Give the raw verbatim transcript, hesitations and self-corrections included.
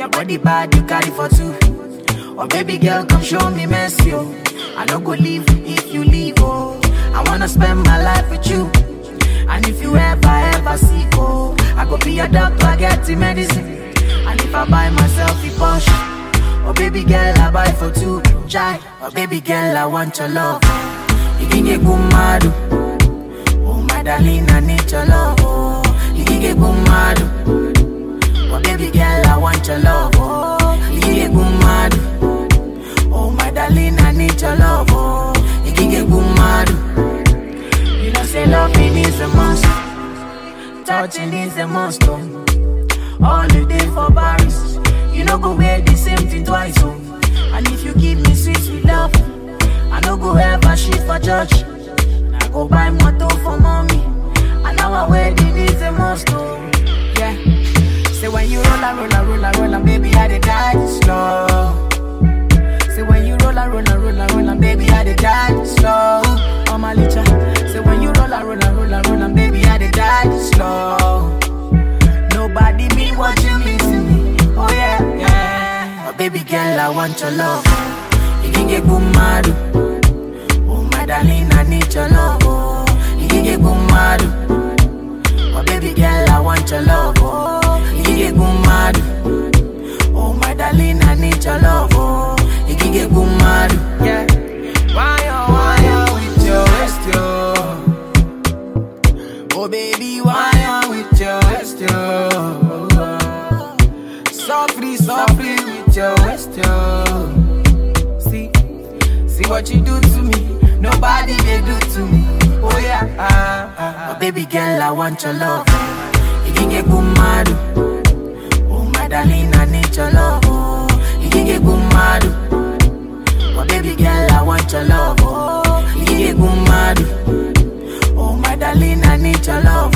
Your body bad, you carry for two. Oh baby girl, come show me mercy, oh. I don't go leave if you leave, oh. I wanna spend my life with you. And if you ever, ever sick, oh, I go be your doctor, get the medicine. And if I buy myself a Porsche, oh baby girl, I buy for two. Jai, oh baby girl, I want your love. You can get good mad, oh my darling, I need your love, oh. You can get good mad, oh baby girl, I want your love, oh. You can get good mad, oh my darling, I need your love, oh. You can get good mad. You know say loving is a must, touching is a must, oh. All the day for Paris, you know go wear the same thing twice, oh. And if you give me sweet, sweet love, I no go ever shit for church. I go buy motor for mommy, and now our wedding is a must, oh. Yeah. Say when you roll and roll and roll and roll and baby, I dey die slow. Say when you roll and roll and roll and roll and baby, I dey die slow. Oh my licha. Say when you roll and roll and roll and roll and baby, I dey die slow. Nobody mean what you mean to me. Oh yeah, yeah. Oh baby girl, I want your love. You can get good mad. Oh my darling, I need your love. Oh, you can get good mad. Oh baby girl, I want your love. Oh, you can get good mad. Oh my darling, I need your love. Oh, you can get good mad. Yeah. Why oh why oh with your waist yo? Oh baby, why oh with your waist yo? Softly, softly with your waist yo. See, see what you do to me. Nobody they do to me. Oh yeah. Ah, ah, ah. Oh baby girl, I want your love. You can get good mad. Oh my darling, I need your love. Oh, you can get good mad. Oh baby girl, I want your love. Oh, you can get good mad. Oh my darling, I need your love.